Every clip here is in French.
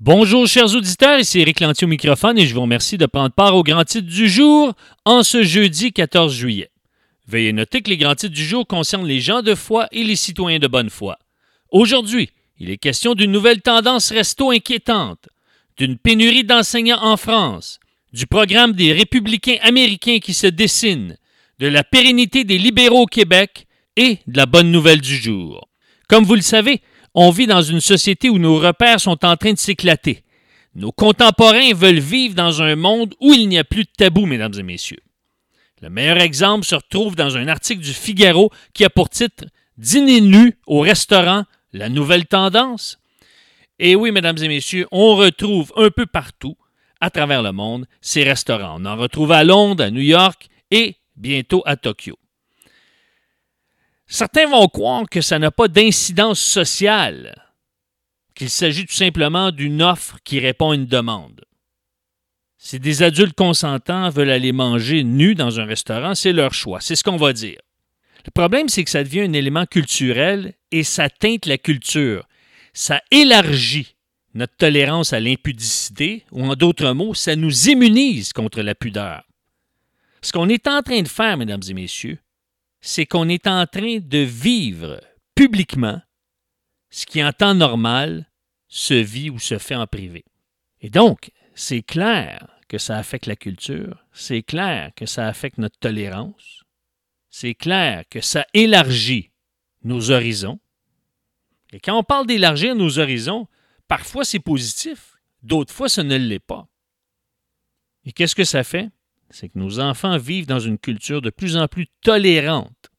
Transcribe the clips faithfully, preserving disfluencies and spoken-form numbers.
Bonjour chers auditeurs, ici Éric Lantier au microphone et je vous remercie de prendre part au grand titre du jour en ce jeudi quatorze juillet. Veuillez noter que les grands titres du jour concernent les gens de foi et les citoyens de bonne foi. Aujourd'hui, il est question d'une nouvelle tendance resto inquiétante, d'une pénurie d'enseignants en France, du programme des républicains américains qui se dessine, de la pérennité des libéraux au Québec et de la bonne nouvelle du jour. Comme vous le savez, on vit dans une société où nos repères sont en train de s'éclater. Nos contemporains veulent vivre dans un monde où il n'y a plus de tabou, mesdames et messieurs. Le meilleur exemple se retrouve dans un article du Figaro qui a pour titre « Dîner nu au restaurant, la nouvelle tendance ». Et oui, mesdames et messieurs, on retrouve un peu partout, à travers le monde, ces restaurants. On en retrouve à Londres, à New York et bientôt à Tokyo. Certains vont croire que ça n'a pas d'incidence sociale, qu'il s'agit tout simplement d'une offre qui répond à une demande. Si des adultes consentants veulent aller manger nus dans un restaurant, c'est leur choix, c'est ce qu'on va dire. Le problème, c'est que ça devient un élément culturel et ça teinte la culture. Ça élargit notre tolérance à l'impudicité, ou en d'autres mots, ça nous immunise contre la pudeur. Ce qu'on est en train de faire, mesdames et messieurs, c'est qu'on est en train de vivre publiquement ce qui en temps normal se vit ou se fait en privé. Et donc, c'est clair que ça affecte la culture, c'est clair que ça affecte notre tolérance, c'est clair que ça élargit nos horizons. Et quand on parle d'élargir nos horizons, parfois c'est positif, d'autres fois ce ne l'est pas. Et qu'est-ce que ça fait? C'est que nos enfants vivent dans une culture de plus en plus tolérante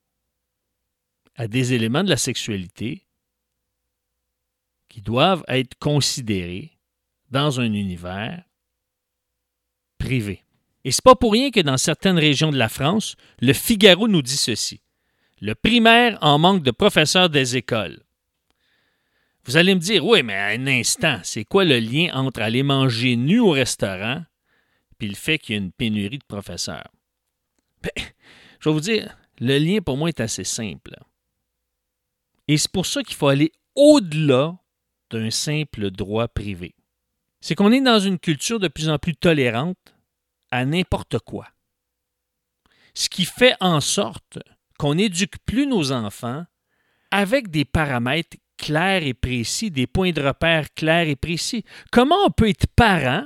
à des éléments de la sexualité qui doivent être considérés dans un univers privé. Et c'est pas pour rien que dans certaines régions de la France, le Figaro nous dit ceci. Le primaire en manque de professeurs des écoles. Vous allez me dire, oui, mais à un instant, c'est quoi le lien entre aller manger nu au restaurant puis le fait qu'il y a une pénurie de professeurs? Ben, je vais vous dire, le lien pour moi est assez simple. Et c'est pour ça qu'il faut aller au-delà d'un simple droit privé. C'est qu'on est dans une culture de plus en plus tolérante à n'importe quoi. Ce qui fait en sorte qu'on n'éduque plus nos enfants avec des paramètres clairs et précis, des points de repère clairs et précis. Comment on peut être parent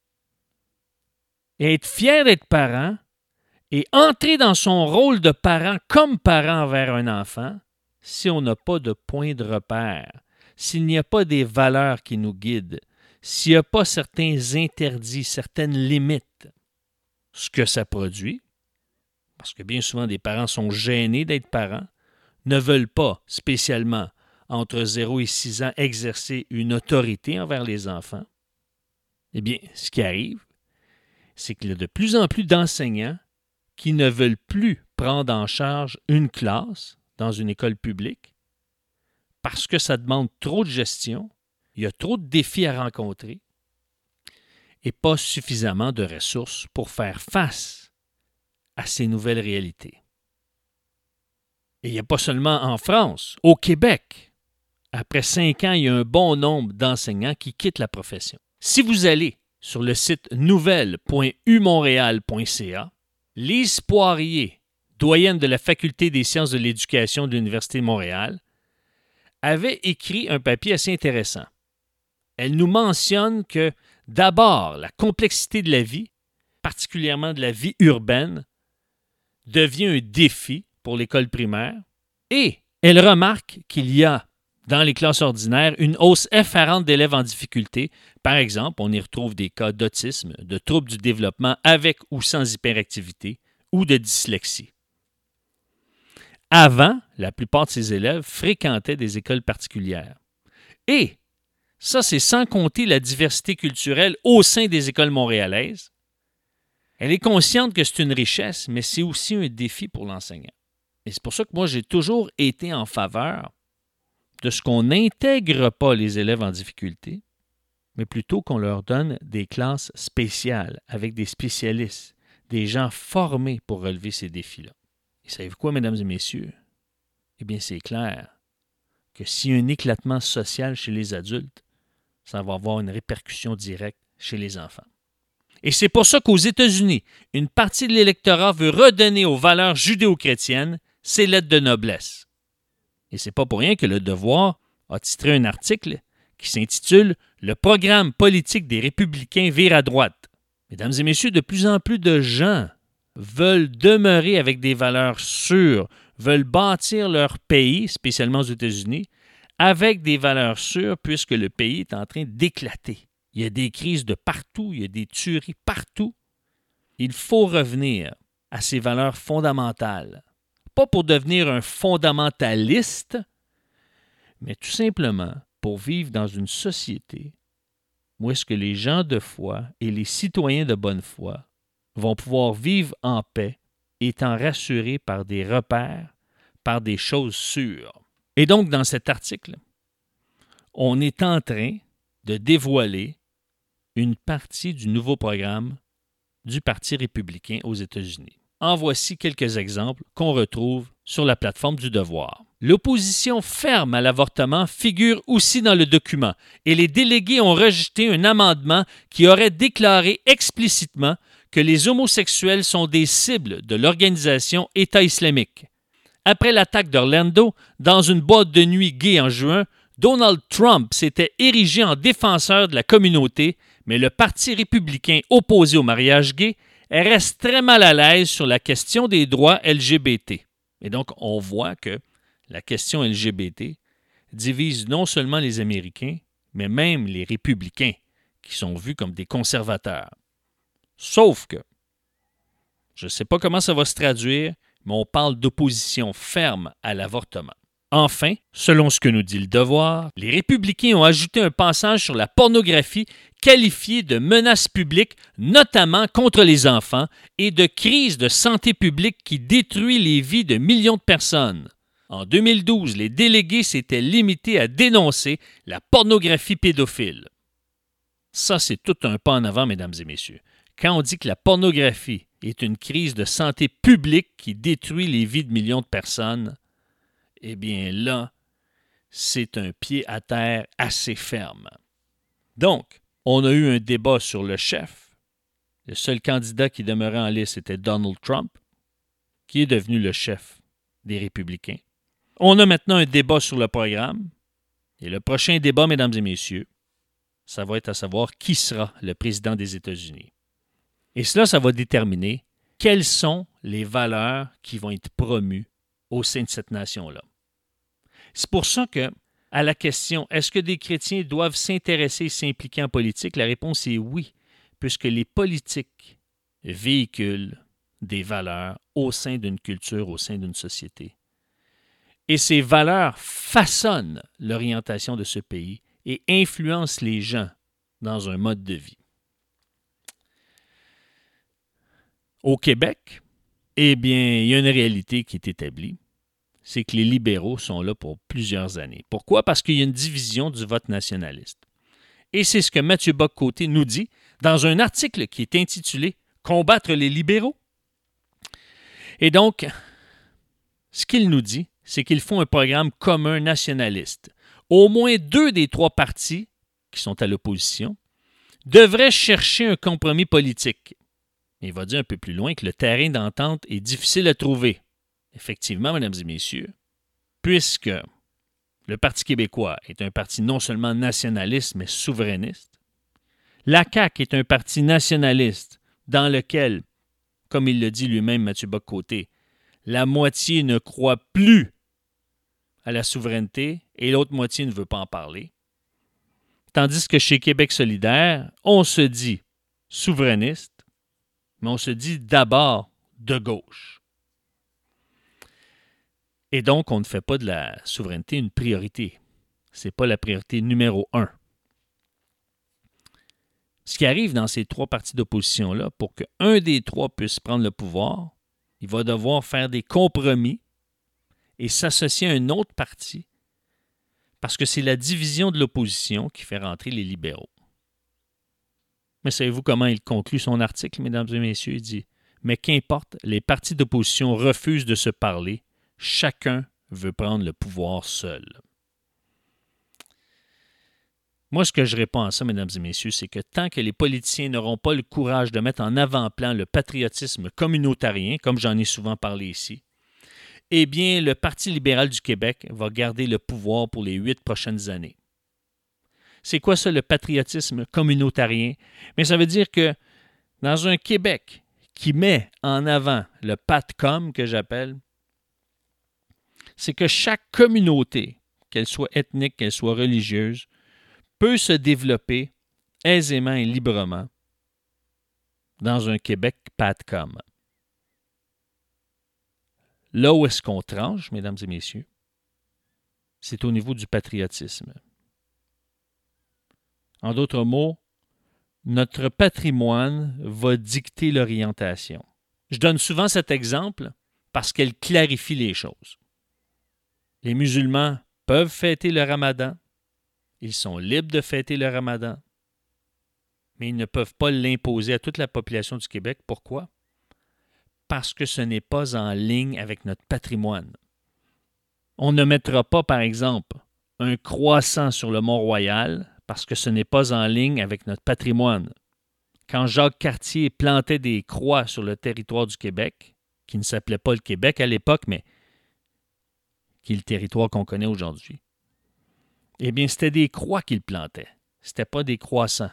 et être fier d'être parent et entrer dans son rôle de parent comme parent envers un enfant si on n'a pas de point de repère, s'il n'y a pas des valeurs qui nous guident, s'il n'y a pas certains interdits, certaines limites, ce que ça produit, parce que bien souvent des parents sont gênés d'être parents, ne veulent pas spécialement entre zéro et six ans exercer une autorité envers les enfants, eh bien, ce qui arrive, c'est qu'il y a de plus en plus d'enseignants qui ne veulent plus prendre en charge une classe dans une école publique parce que ça demande trop de gestion, il y a trop de défis à rencontrer et pas suffisamment de ressources pour faire face à ces nouvelles réalités. Et il n'y a pas seulement en France, au Québec, après cinq ans, il y a un bon nombre d'enseignants qui quittent la profession. Si vous allez sur le site nouvelle point u montréal point c a, Lise Poirier, doyenne de la Faculté des sciences de l'éducation de l'Université de Montréal, avait écrit un papier assez intéressant. Elle nous mentionne que, d'abord, la complexité de la vie, particulièrement de la vie urbaine, devient un défi pour l'école primaire et elle remarque qu'il y a dans les classes ordinaires une hausse effarante d'élèves en difficulté. Par exemple, on y retrouve des cas d'autisme, de troubles du développement avec ou sans hyperactivité ou de dyslexie. Avant, la plupart de ces élèves fréquentaient des écoles particulières. Et ça, c'est sans compter la diversité culturelle au sein des écoles montréalaises. Elle est consciente que c'est une richesse, mais c'est aussi un défi pour l'enseignant. Et c'est pour ça que moi, j'ai toujours été en faveur de ce qu'on n'intègre pas les élèves en difficulté, mais plutôt qu'on leur donne des classes spéciales avec des spécialistes, des gens formés pour relever ces défis-là. Et savez-vous quoi, mesdames et messieurs? Eh bien, c'est clair que s'il y a un éclatement social chez les adultes, ça va avoir une répercussion directe chez les enfants. Et c'est pour ça qu'aux États-Unis, une partie de l'électorat veut redonner aux valeurs judéo-chrétiennes ses lettres de noblesse. Et c'est pas pour rien que Le Devoir a titré un article qui s'intitule « Le programme politique des républicains vire à droite ». Mesdames et messieurs, de plus en plus de gens veulent demeurer avec des valeurs sûres, veulent bâtir leur pays, spécialement aux États-Unis, avec des valeurs sûres puisque le pays est en train d'éclater. Il y a des crises de partout, il y a des tueries partout. Il faut revenir à ces valeurs fondamentales. Pas pour devenir un fondamentaliste, mais tout simplement pour vivre dans une société où est-ce que les gens de foi et les citoyens de bonne foi vont pouvoir vivre en paix, étant rassurés par des repères, par des choses sûres. Et donc, dans cet article, on est en train de dévoiler une partie du nouveau programme du Parti républicain aux États-Unis. En voici quelques exemples qu'on retrouve sur la plateforme du Devoir. L'opposition ferme à l'avortement figure aussi dans le document et les délégués ont rejeté un amendement qui aurait déclaré explicitement que les homosexuels sont des cibles de l'organisation État islamique. Après l'attaque d'Orlando, dans une boîte de nuit gay en juin, Donald Trump s'était érigé en défenseur de la communauté, mais le Parti républicain opposé au mariage gay reste très mal à l'aise sur la question des droits L G B T. Et donc, on voit que la question L G B T divise non seulement les Américains, mais même les républicains, qui sont vus comme des conservateurs. Sauf que, je ne sais pas comment ça va se traduire, mais on parle d'opposition ferme à l'avortement. Enfin, selon ce que nous dit le Devoir, les républicains ont ajouté un passage sur la pornographie qualifiée de menace publique, notamment contre les enfants, et de crise de santé publique qui détruit les vies de millions de personnes. En deux mille douze, les délégués s'étaient limités à dénoncer la pornographie pédophile. Ça, c'est tout un pas en avant, mesdames et messieurs. Quand on dit que la pornographie est une crise de santé publique qui détruit les vies de millions de personnes, eh bien là, c'est un pied à terre assez ferme. Donc, on a eu un débat sur le chef. Le seul candidat qui demeurait en liste était Donald Trump, qui est devenu le chef des Républicains. On a maintenant un débat sur le programme. Et le prochain débat, mesdames et messieurs, ça va être à savoir qui sera le président des États-Unis. Et cela, ça va déterminer quelles sont les valeurs qui vont être promues au sein de cette nation-là. C'est pour ça que, à la question « Est-ce que des chrétiens doivent s'intéresser et s'impliquer en politique ?» la réponse est oui, puisque les politiques véhiculent des valeurs au sein d'une culture, au sein d'une société. Et ces valeurs façonnent l'orientation de ce pays et influencent les gens dans un mode de vie. Au Québec, eh bien, il y a une réalité qui est établie, c'est que les libéraux sont là pour plusieurs années. Pourquoi? Parce qu'il y a une division du vote nationaliste. Et c'est ce que Mathieu Bock-Côté nous dit dans un article qui est intitulé « Combattre les libéraux ». Et donc, ce qu'il nous dit, c'est qu'il faut un programme commun nationaliste. Au moins deux des trois partis qui sont à l'opposition devraient chercher un compromis politique. Il va dire un peu plus loin que le terrain d'entente est difficile à trouver. Effectivement, mesdames et messieurs, puisque le Parti québécois est un parti non seulement nationaliste, mais souverainiste, la C A Q est un parti nationaliste dans lequel, comme il le dit lui-même, Mathieu Bock-Côté, la moitié ne croit plus à la souveraineté et l'autre moitié ne veut pas en parler. Tandis que chez Québec solidaire, on se dit souverainiste, mais on se dit d'abord de gauche. Et donc, on ne fait pas de la souveraineté une priorité. Ce n'est pas la priorité numéro un. Ce qui arrive dans ces trois partis d'opposition-là, pour qu'un des trois puisse prendre le pouvoir, il va devoir faire des compromis et s'associer à un autre parti parce que c'est la division de l'opposition qui fait rentrer les libéraux. Mais savez-vous comment il conclut son article, mesdames et messieurs? Il dit « Mais qu'importe, les partis d'opposition refusent de se parler. Chacun veut prendre le pouvoir seul. » Moi, ce que je réponds à ça, mesdames et messieurs, c'est que tant que les politiciens n'auront pas le courage de mettre en avant-plan le patriotisme communautarien, comme j'en ai souvent parlé ici, eh bien, le Parti libéral du Québec va garder le pouvoir pour les huit prochaines années. C'est quoi ça, le patriotisme communautarien? Mais ça veut dire que dans un Québec qui met en avant le PATCOM, que j'appelle, c'est que chaque communauté, qu'elle soit ethnique, qu'elle soit religieuse, peut se développer aisément et librement dans un Québec PATCOM. Là où est-ce qu'on tranche, mesdames et messieurs, c'est au niveau du patriotisme. En d'autres mots, notre patrimoine va dicter l'orientation. Je donne souvent cet exemple parce qu'elle clarifie les choses. Les musulmans peuvent fêter le Ramadan, ils sont libres de fêter le Ramadan, mais ils ne peuvent pas l'imposer à toute la population du Québec. Pourquoi? Parce que ce n'est pas en ligne avec notre patrimoine. On ne mettra pas, par exemple, un croissant sur le Mont-Royal parce que ce n'est pas en ligne avec notre patrimoine. Quand Jacques Cartier plantait des croix sur le territoire du Québec, qui ne s'appelait pas le Québec à l'époque, mais qui est le territoire qu'on connaît aujourd'hui, eh bien, c'était des croix qu'il plantait. Ce n'était pas des croissants.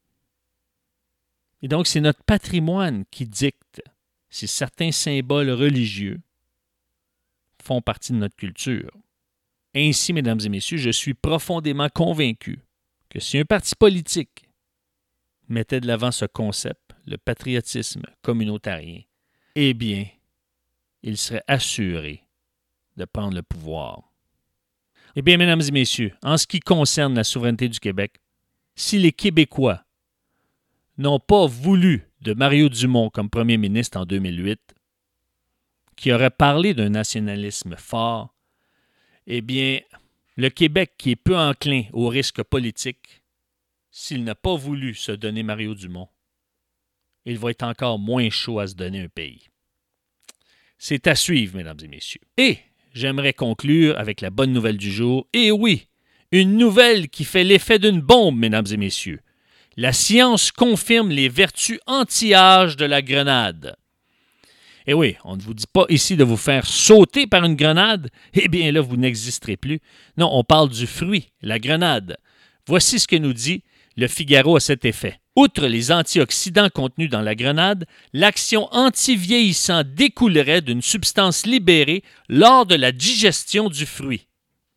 Et donc, c'est notre patrimoine qui dicte si certains symboles religieux font partie de notre culture. Ainsi, mesdames et messieurs, je suis profondément convaincu que si un parti politique mettait de l'avant ce concept, le patriotisme communautarien, eh bien, il serait assuré de prendre le pouvoir. Eh bien, mesdames et messieurs, en ce qui concerne la souveraineté du Québec, si les Québécois n'ont pas voulu de Mario Dumont comme premier ministre en deux mille huit, qui aurait parlé d'un nationalisme fort, eh bien, le Québec, qui est peu enclin au risque politique, s'il n'a pas voulu se donner Mario Dumont, il va être encore moins chaud à se donner un pays. C'est à suivre, mesdames et messieurs. Et j'aimerais conclure avec la bonne nouvelle du jour. Et oui, une nouvelle qui fait l'effet d'une bombe, mesdames et messieurs. La science confirme les vertus anti-âge de la grenade. Et oui, on ne vous dit pas ici de vous faire sauter par une grenade. Eh bien là, vous n'existerez plus. Non, on parle du fruit, la grenade. Voici ce que nous dit le Figaro à cet effet. Outre les antioxydants contenus dans la grenade, l'action anti-vieillissant découlerait d'une substance libérée lors de la digestion du fruit.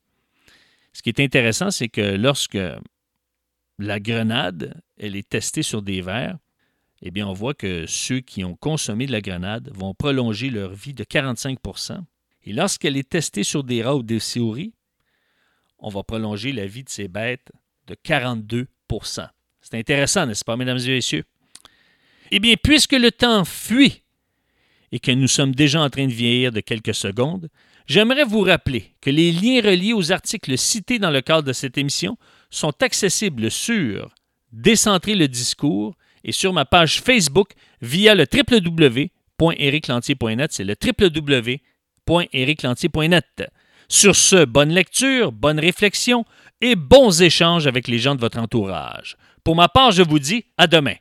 Ce qui est intéressant, c'est que lorsque la grenade, elle est testée sur des vers, eh bien, on voit que ceux qui ont consommé de la grenade vont prolonger leur vie de quarante-cinq pour cent. Et lorsqu'elle est testée sur des rats ou des souris, on va prolonger la vie de ces bêtes de quarante-deux pour cent. C'est intéressant, n'est-ce pas, mesdames et messieurs? Eh bien, puisque le temps fuit et que nous sommes déjà en train de vieillir de quelques secondes, j'aimerais vous rappeler que les liens reliés aux articles cités dans le cadre de cette émission sont accessibles sur Décentrer le discours et sur ma page Facebook via le w w w point éric lantier point net. C'est le w w w point éric lantier point net. Sur ce, bonne lecture, bonne réflexion et bons échanges avec les gens de votre entourage. Pour ma part, je vous dis à demain.